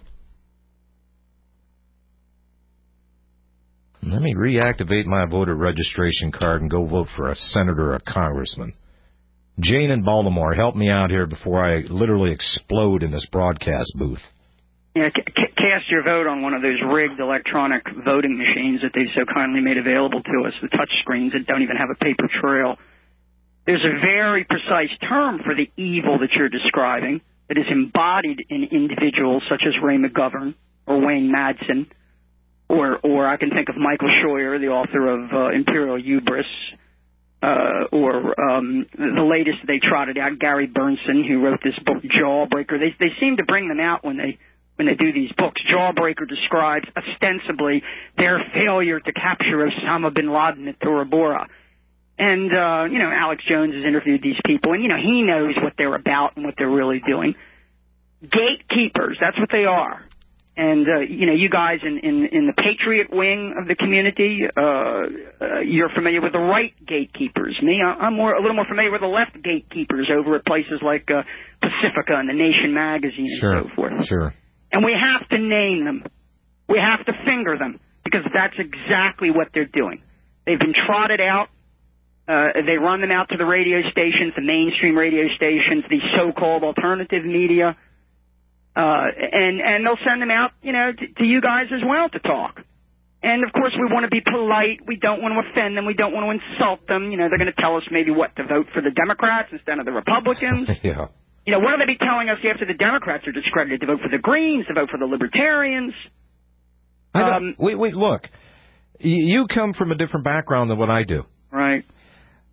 Let me reactivate my voter registration card and go vote for a senator or a congressman. Jane in Baltimore, help me out here before I literally explode in this broadcast booth. Yeah, c- cast your vote on one of those rigged electronic voting machines that they've so kindly made available to us, the touch screens that don't even have a paper trail. There's a very precise term for the evil that you're describing that is embodied in individuals such as Ray McGovern or Wayne Madsen, or or I can think of Michael Scheuer, the author of uh, Imperial Hubris, uh, or um, the latest they trotted out, Gary Bernson, who wrote this book, Jawbreaker. They they seem to bring them out when they when they do these books. Jawbreaker describes ostensibly their failure to capture Osama bin Laden at Tora Bora. And, uh, you know, Alex Jones has interviewed these people, and, you know, he knows what they're about and what they're really doing. Gatekeepers, that's what they are. And, uh, you know, you guys in, in, in the patriot wing of the community, uh, uh, you're familiar with the right gatekeepers. Me, I'm more, a little more familiar with the left gatekeepers over at places like uh, Pacifica and The Nation magazine and sure, so forth. Sure. And we have to name them. We have to finger them, because that's exactly what they're doing. They've been trotted out. Uh, they run them out to the radio stations, the mainstream radio stations, the so-called alternative media, uh, and, and they'll send them out, you know, to, to you guys as well to talk. And, of course, we want to be polite. We don't want to offend them. We don't want to insult them. You know, they're going to tell us maybe what, to vote for the Democrats instead of the Republicans. Yeah. You know, what will they be telling us after the Democrats are discredited? To vote for the Greens, to vote for the Libertarians? I don't, Um, wait, wait, look. You come from a different background than what I do. Right.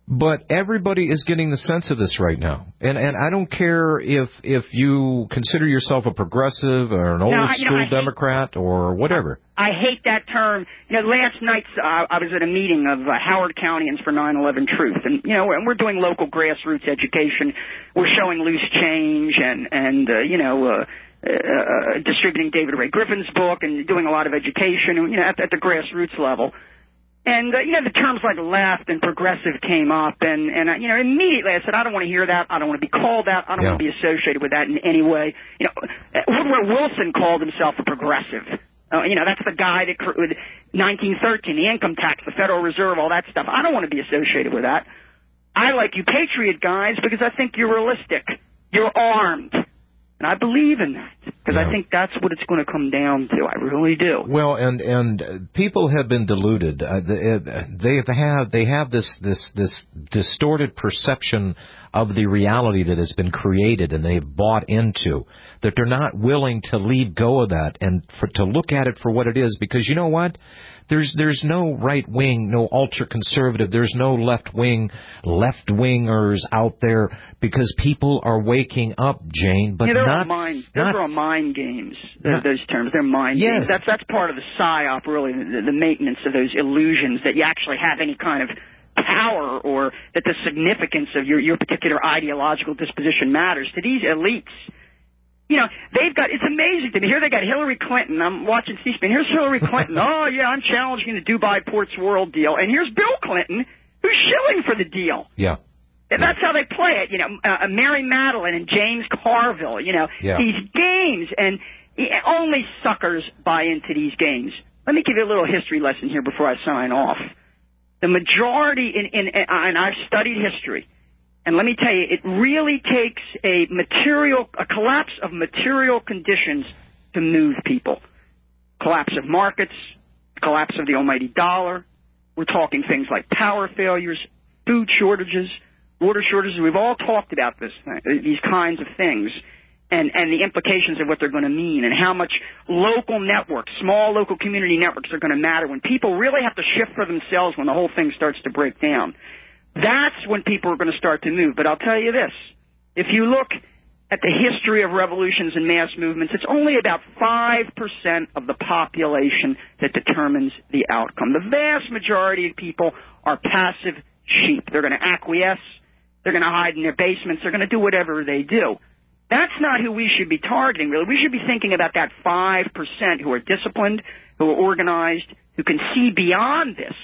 But everybody is getting the sense of this right now. And and I don't care if if you consider yourself a progressive or an old no, school you know, Democrat hate, or whatever. I hate that term. You know, last night uh, I was at a meeting of uh, Howard Countyans for nine eleven Truth. And, you know, and we're doing local grassroots education. We're showing loose change and, and uh, you know, uh, uh, distributing David Ray Griffin's book and doing a lot of education, you know, at, at the grassroots level. And, uh, you know, the terms like left and progressive came up, and, and uh, you know, immediately I said, I don't want to hear that. I don't want to be called that. I don't yeah. want to be associated with that in any way. You know, Woodrow Wilson called himself a progressive. Uh, you know, that's the guy that, with nineteen thirteen, the income tax, the Federal Reserve, all that stuff. I don't want to be associated with that. I like you patriot guys because I think you're realistic. You're armed. And I believe in that because yeah. I think that's what it's going to come down to. I really do. Well, and and people have been deluded. Uh, they have they have this this this distorted perception of the reality that has been created, and they've bought into that. They're not willing to leave go of that and for, to look at it for what it is. Because you know what? There's there's no right wing, no ultra conservative. There's no left wing, left wingers out there because people are waking up, Jane. But yeah, they're not, all mind. not, those are all mind games. Not, those terms, they're mind yes. games. That's that's part of the psyop, really, the, the maintenance of those illusions that you actually have any kind of power or that the significance of your your particular ideological disposition matters to these elites. You know, they've got, it's amazing to me. Here they got Hillary Clinton. I'm watching C-SPAN. Here's Hillary Clinton. Oh, yeah, I'm challenging the Dubai Ports World deal. And here's Bill Clinton, who's shilling for the deal. Yeah. And that's how they play it. You know, uh, Mary Madeline and James Carville, you know, yeah. these games. And only suckers buy into these games. Let me give you a little history lesson here before I sign off. The majority, in, in, in and I've studied history, and let me tell you, it really takes a material, a collapse of material conditions to move people. Collapse of markets, collapse of the almighty dollar. We're talking things like power failures, food shortages, water shortages. We've all talked about this, these kinds of things, and, and the implications of what they're going to mean, and how much local networks, small local community networks are going to matter when people really have to shift for themselves when the whole thing starts to break down. That's when people are going to start to move. But I'll tell you this. If you look at the history of revolutions and mass movements, it's only about five percent of the population that determines the outcome. The vast majority of people are passive sheep. They're going to acquiesce. They're going to hide in their basements. They're going to do whatever they do. That's not who we should be targeting, really. We should be thinking about that five percent who are disciplined, who are organized, who can see beyond this,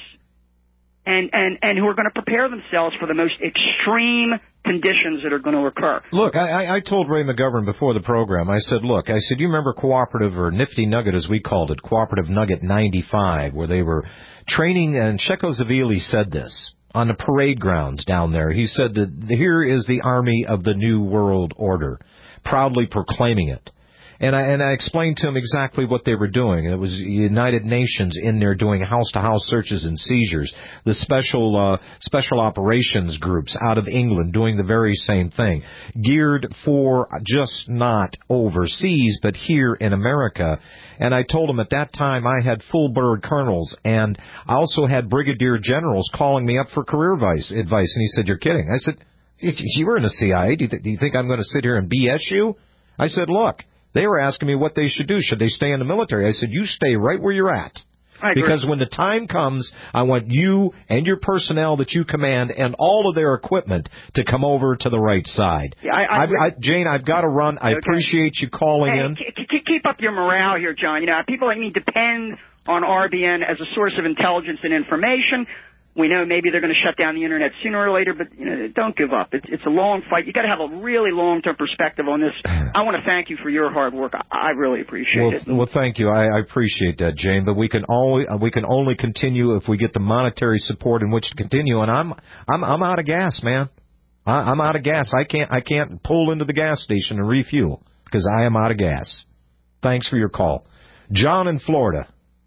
and, and, and who are going to prepare themselves for the most extreme conditions that are going to occur. Look, I, I told Ray McGovern before the program, I said, look, I said, you remember Cooperative, or Nifty Nugget as we called it, Cooperative Nugget ninety-five, where they were training, and Sheko Zavili said this on the parade grounds down there. He said that here is the army of the New World Order, proudly proclaiming it. And I, and I explained to him exactly what they were doing. It was United Nations in there doing house-to-house searches and seizures. The special uh, special operations groups out of England doing the very same thing, geared for just not overseas, but here in America. And I told him at that time I had full-bird colonels, and I also had brigadier generals calling me up for career advice. advice. And he said, you're kidding. I said, you were in the C I A. Do you, th- do you think I'm going to sit here and B S you? I said, look. They were asking me what they should do. Should they stay in the military? I said, you stay right where you're at. Because when the time comes, I want you and your personnel that you command and all of their equipment to come over to the right side. Yeah, I, I, I, I, Jane, I've got to run. I okay. appreciate you calling hey, in. C- keep up your morale here, John. You know, people I mean depend on R B N as a source of intelligence and information. We know maybe they're going to shut down the Internet sooner or later, but you know, don't give up. It's, it's a long fight. You got to have a really long-term perspective on this. I want to thank you for your hard work. I, I really appreciate well, it. Well, thank you. I, I appreciate that, Jane. But we can only we can only continue if we get the monetary support in which to continue. And I'm I'm I'm out of gas, man. I, I'm out of gas. I can't I can't pull into the gas station and refuel because I am out of gas. Thanks for your call, John in Florida.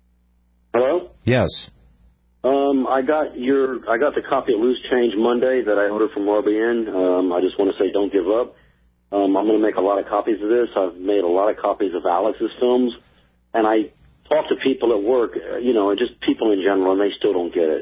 Hello. Yes. Um, I got your, I got the copy of Loose Change Monday that I ordered from R B N. Um, I just want to say don't give up. Um, I'm going to make a lot of copies of this. I've made a lot of copies of Alex's films, and I talk to people at work, you know, and just people in general, and they still don't get it.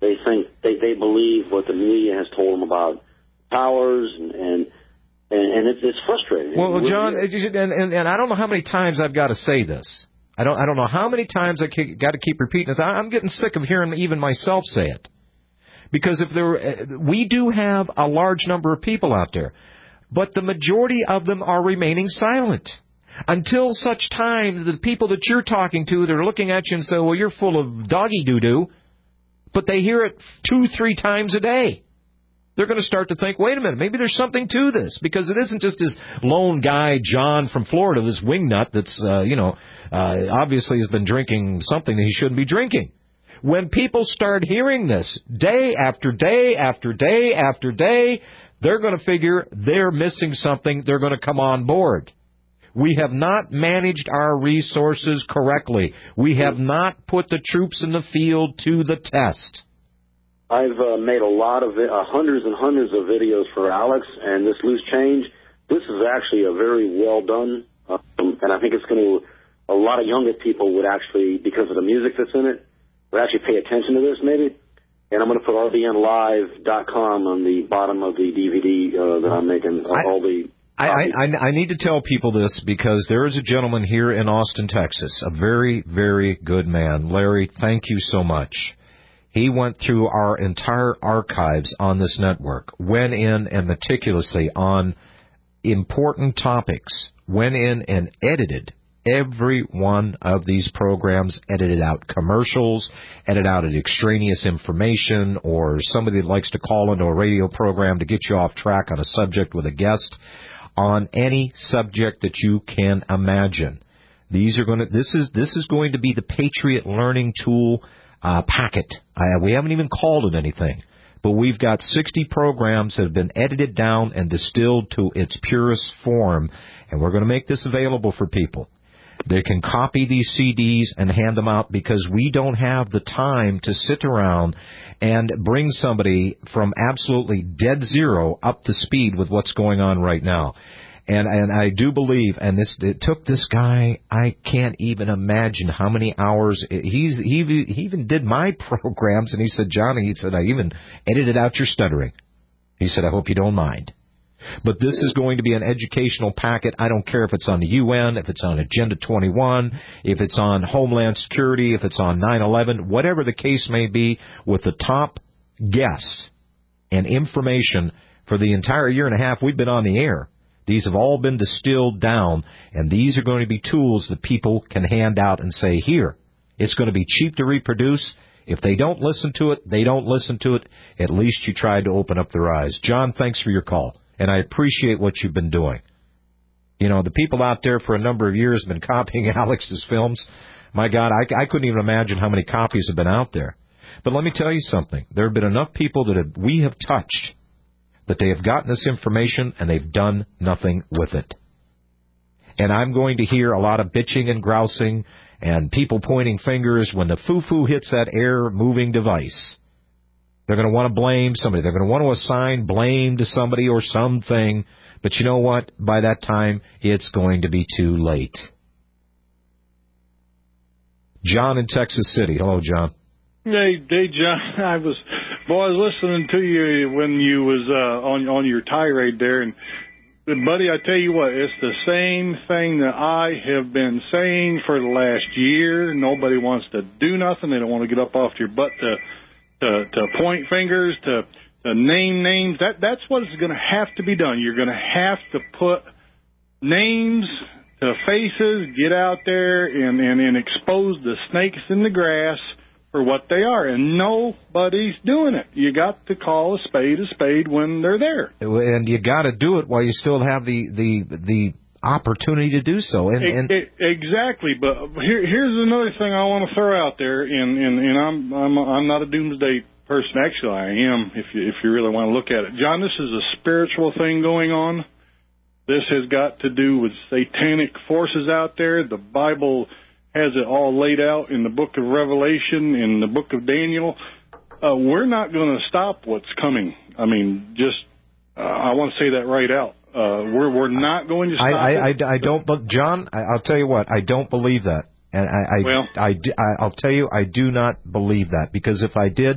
They think they they believe what the media has told them about powers, and and and, and it's, it's frustrating. Well, it John, really and, and and I don't know how many times I've got to say this. I don't I don't know how many times I got to keep repeating this. I'm getting sick of hearing even myself say it. Because if there, we do have a large number of people out there, but the majority of them are remaining silent. Until such time the people that you're talking to, they're looking at you and say, well, you're full of doggy doo-doo, but they hear it two, three times a day. They're going to start to think, wait a minute, maybe there's something to this, because it isn't just this lone guy, John from Florida, this wingnut that's, uh, you know, uh, obviously has been drinking something that he shouldn't be drinking. When people start hearing this day after day after day after day, they're going to figure they're missing something. They're going to come on board. We have not managed our resources correctly. We have not put the troops in the field to the test. I've uh, made a lot of uh, hundreds and hundreds of videos for Alex, and this loose change, this is actually a very well done, um, and I think it's going to, a lot of younger people would actually, because of the music that's in it, would actually pay attention to this maybe. And I'm going to put R B N live dot com on the bottom of the D V D uh, that I'm making, uh, I, all the... I, I, I need to tell people this because there is a gentleman here in Austin, Texas, a very, very good man. Larry, thank you so much. He went through our entire archives on this network, went in and meticulously on important topics, went in and edited every one of these programs, edited out commercials, edited out extraneous information, or somebody that likes to call into a radio program to get you off track on a subject with a guest, on any subject that you can imagine. These are going to. This is this is going to be the Patriot Learning Tool uh, packet. Uh, we haven't even called it anything, but we've got sixty programs that have been edited down and distilled to its purest form, and we're going to make this available for people. They can copy these C Ds and hand them out because we don't have the time to sit around and bring somebody from absolutely dead zero up to speed with what's going on right now. And and I do believe, and this it took this guy, I can't even imagine how many hours. He's he, he even did my programs, and he said, Johnny, he said, I even edited out your stuttering. He said, I hope you don't mind. But this is going to be an educational packet. I don't care if it's on the U N, if it's on Agenda twenty-one, if it's on Homeland Security, if it's on nine eleven, whatever the case may be, with the top guests and information for the entire year and a half we've been on the air. These have all been distilled down, and these are going to be tools that people can hand out and say, here, it's going to be cheap to reproduce. If they don't listen to it, they don't listen to it. At least you tried to open up their eyes. John, thanks for your call. And I appreciate what you've been doing. You know, the people out there for a number of years have been copying Alex's films. My God, I, I couldn't even imagine how many copies have been out there. But let me tell you something. There have been enough people that have, we have touched that they have gotten this information and they've done nothing with it. And I'm going to hear a lot of bitching and grousing and people pointing fingers when the foo-foo hits that air-moving device. They're going to want to blame somebody. They're going to want to assign blame to somebody or something. But you know what? By that time, it's going to be too late. John in Texas City. Hello, John. Hey, hey, John. I was, boy, I was listening to you when you was uh, on on your tirade there, and buddy, I tell you what, it's the same thing that I have been saying for the last year. Nobody wants to do nothing. They don't want to get up off your butt to. To, to point fingers, to, to name names. That that's what's going to have to be done. You're going to have to put names to faces, get out there and, and, and expose the snakes in the grass for what they are. And nobody's doing it. You got to call a spade a spade when they're there. And you got to do it while you still have the the the opportunity to do so. And, and it, it, exactly, but here, here's another thing I want to throw out there, and, and, and I'm I'm I'm not a doomsday person. Actually, I am. If you if you really want to look at it, John, this is a spiritual thing going on. This has got to do with satanic forces out there. The Bible has it all laid out in the book of Revelation, in the book of Daniel. Uh, we're not going to stop what's coming. I mean, just uh, I want to say that right out. Uh, we're we're not going to stop I, I, it. I, I don't, but John, I, I'll tell you what, I don't believe that, and I, I, well, I, I, I'll tell you, I do not believe that, because if I did,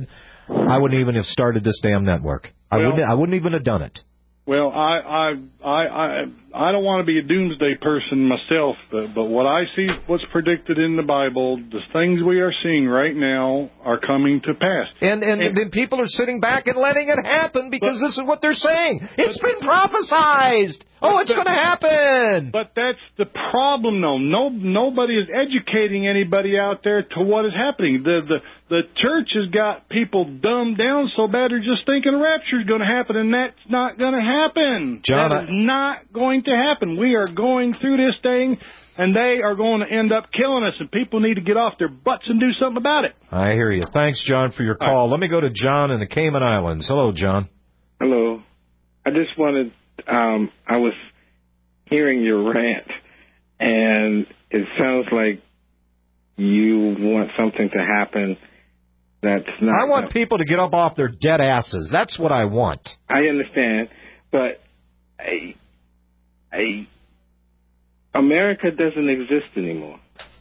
I wouldn't even have started this damn network. I Well, wouldn't. I wouldn't even have done it. Well, I I I I, I don't want to be a doomsday person myself, but, but what I see, what's predicted in the Bible, the things we are seeing right now are coming to pass. And and, And- then people are sitting back and letting it happen because this is what they're saying. It's been prophesized. Oh, it's going to happen. But that's the problem, though. No, nobody is educating anybody out there to what is happening. The the the church has got people dumbed down so bad they're just thinking a rapture is going to happen, and that's not going to happen. John, that is not going to happen. We are going through this thing, and they are going to end up killing us, and people need to get off their butts and do something about it. I hear you. Thanks, John, for your call. Let me go to John in the Cayman Islands. Hello, John. Hello. I just wanted, um, I was hearing your rant, and it sounds like you want something to happen that's not... I want people to get up off their dead asses. That's what I want. I understand, but I, I, America doesn't exist anymore.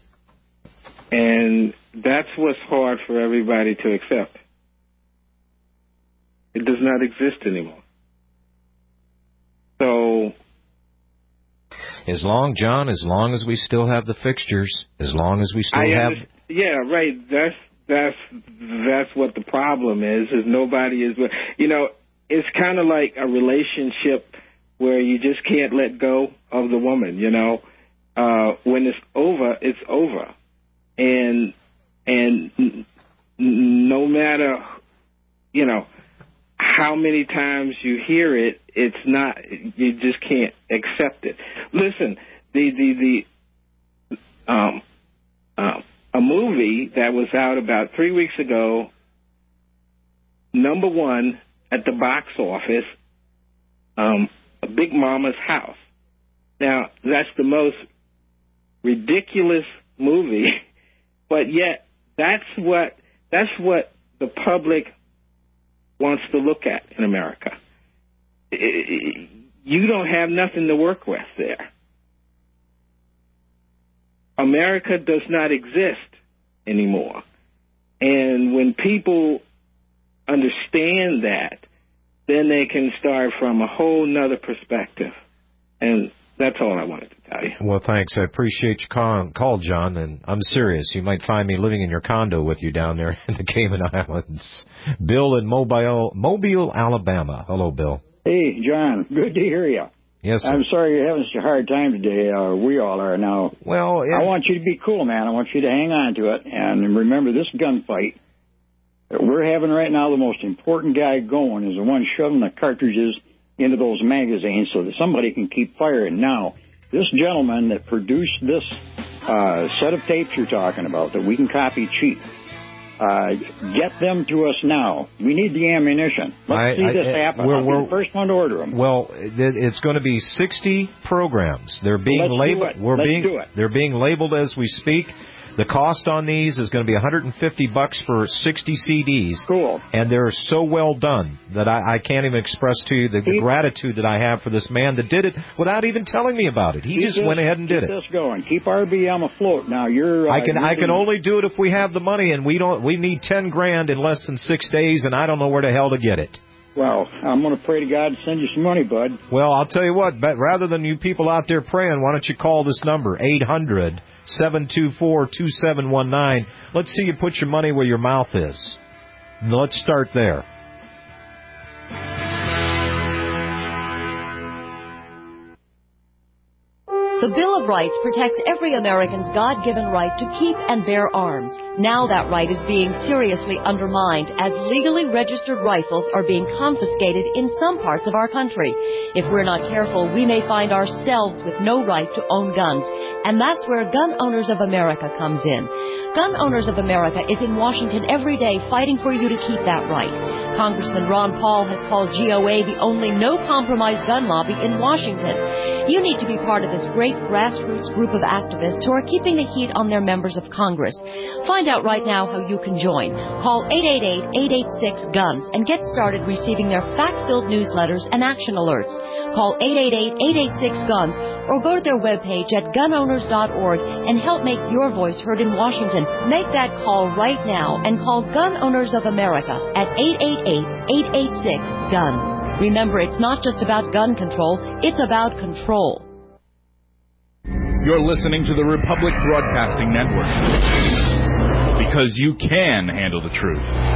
And that's what's hard for everybody to accept. It does not exist anymore. So... As long, John, as long as we still have the fixtures, as long as we still I have... under- yeah, right. That's that's that's what the problem is. Is nobody is. You know, it's kind of like a relationship where you just can't let go of the woman. You know, uh, when it's over, it's over, and and n- no matter, you know, how many times you hear it, it's not, you just can't accept it. Listen, the, the, the, um, um, a movie that was out about three weeks ago, number one at the box office, um, Big Mama's House. Now, that's the most ridiculous movie, but yet that's what, that's what the public wants to look at in America. You don't have nothing to work with there. America does not exist anymore. And when people understand that, then they can start from a whole nother perspective. And that's all I wanted to tell you. Well, thanks. I appreciate your call, call, John, and I'm serious. You might find me living in your condo with you down there in the Cayman Islands. Bill in Mobile, Mobile, Alabama. Hello, Bill. Hey, John. Good to hear you. Yes, sir. I'm sorry you're having such a hard time today. Uh, we all are now. Well, yeah. I want you to be cool, man. I want you to hang on to it. And remember, this gunfight that we're having right now, the most important guy going is the one shoving the cartridges into those magazines so that somebody can keep firing. Now, this gentleman that produced this uh, set of tapes you're talking about that we can copy cheap, uh, get them to us now. We need the ammunition. Let's I, see I, this I, happen. We're, I'll we're, be the first one to order them. Well, it's going to be sixty programs. They're being Let's do labeled. it. We're Let's being. do it. They're being labeled as we speak. The cost on these is going to be one hundred fifty bucks for sixty C Ds. Cool. And they're so well done that I, I can't even express to you the, the gratitude that I have for this man that did it without even telling me about it. He Keep just this, went ahead and did keep it. this going. Keep R B M afloat. Now you're. Uh, I can you're I can the, only do it if we have the money, and we don't. We need ten grand in less than six days, and I don't know where the hell to get it. Well, I'm going to pray to God to send you some money, bud. Well, I'll tell you what. But rather than you people out there praying, why don't you call this number eight hundred seven two four two seven one nine? Let's see you put your money where your mouth is. Let's start there. The Bill of Rights protects every American's God-given right to keep and bear arms. Now that right is being seriously undermined as legally registered rifles are being confiscated in some parts of our country. If we're not careful, we may find ourselves with no right to own guns. And that's where Gun Owners of America comes in. Gun Owners of America is in Washington every day fighting for you to keep that right. Congressman Ron Paul has called G O A the only no-compromise gun lobby in Washington. You need to be part of this great grassroots group of activists who are keeping the heat on their members of Congress. Find out right now how you can join. Call eight eight eight, eight eight six, GUNS and get started receiving their fact-filled newsletters and action alerts. Call eight eight eight, eight eight six, GUNS or go to their webpage at gun owners dot org and help make your voice heard in Washington. Make that call right now and call Gun Owners of America at eight eight eight, eight eight six, GUNS. Remember, it's not just about gun control, it's about control. You're listening to the Republic Broadcasting Network, because you can handle the truth.